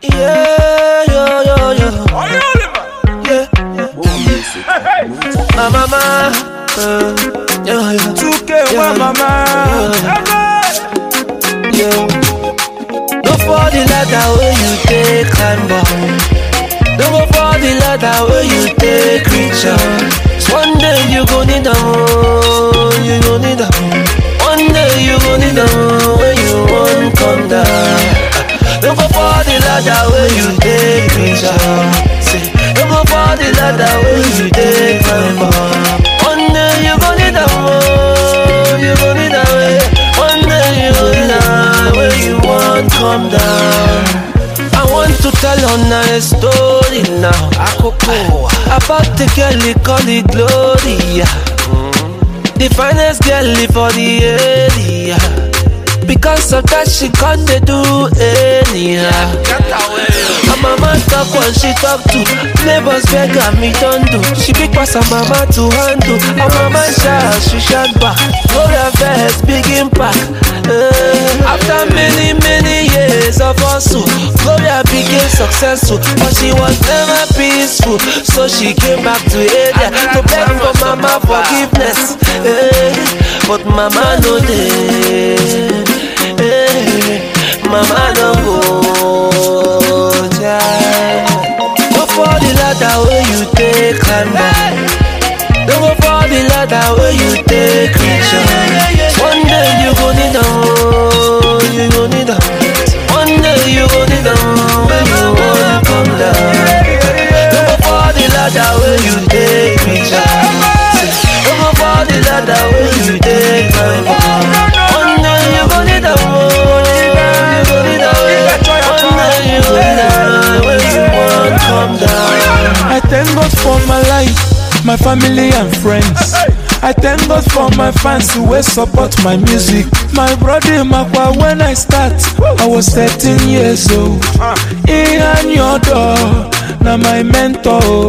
Yeah, yo, yo, yo. Yeah. My mama. Yeah, yeah. 2K, yeah. Mama. Yeah. Go for the ladder where you take climb up. Don't go for the ladder where you take reach out. One day you gon' need a more, you gon' need a more. One day you gon' need a more when you won't come down. Don't go for the ladder where you take reach out. Say, don't go for the ladder where you take climb up. One day you gon' need a more, you gon' need a way. One day you gon' need a where you won't come down. I want to tell on a story now. About the girl they call it Gloria. The finest girl for the area. Because of that she can't do anyhow. Her mama talk when she talk to neighbors beg her me don't do. She big pass her mama to handle. Her mama shout, she shout back. Gloria Vest, big impact. After many years of hustle, Gloria became successful, but she was never peaceful. So she came back to area to beg for mama forgiveness. But mama no dey. Mama don't go, child. Go for the ladder where you take climb back. Don't go for the ladder where you take reach out. One day you gon' need a more, you gon' need a more. One day you gon' need a more when you won't come down. Don't go for the ladder where you take reach out. Don't go for the ladder where you take climb back. One day you gon' need a more. I thank God for my life, my family and friends. I thank God for my fans who will support my music. My brother Makwa, when I start, I was 13 years old. In your door, now my mentor.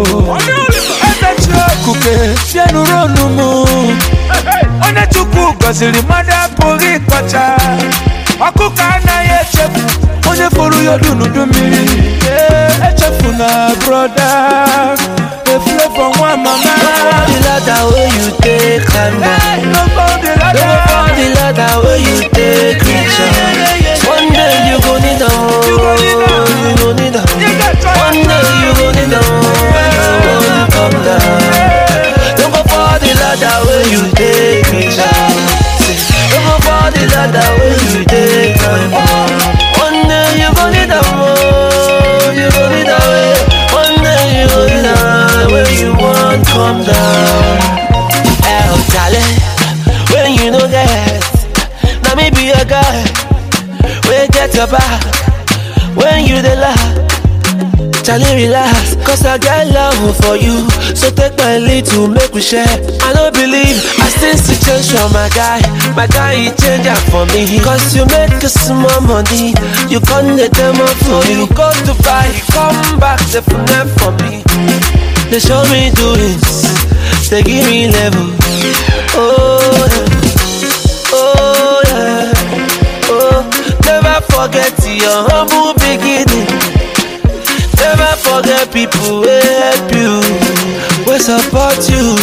Onye furu yo dunu dumiri, echefuna brother. The flavor one mama. Don't the ladder where you take climb back. Don't go the ladder where you take reach out. One day you gon' need a more, you gon' need a more. One day you gon' need a more when you won't come down. Don't go for the ladder where you take reach out. Don't go for the ladder where you take climb back. You gon' need a more, you gon' need a way. One day you gon' need a where you won't come down. Oh, darling, when you know that, now me be a guy. When get your back, when you the laugh. Charlie, relax, cause I got love for you. So take my lead to make we share. I don't believe I still see change from my guy. My guy, he change up for me. Cause you make a small money. You can't let them up for me. You go to buy, come back, they finesse for me. They show me doings, they give me level. Oh yeah, oh yeah, oh. Never forget your humble beginning. Never forget people who help you, who support you.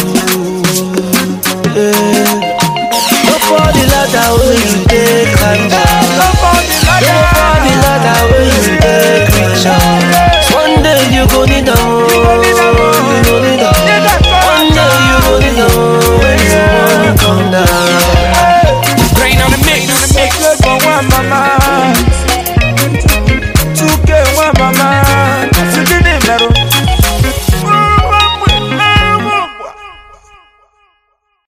Go for the ladder where you take climb back. Go for the ladder.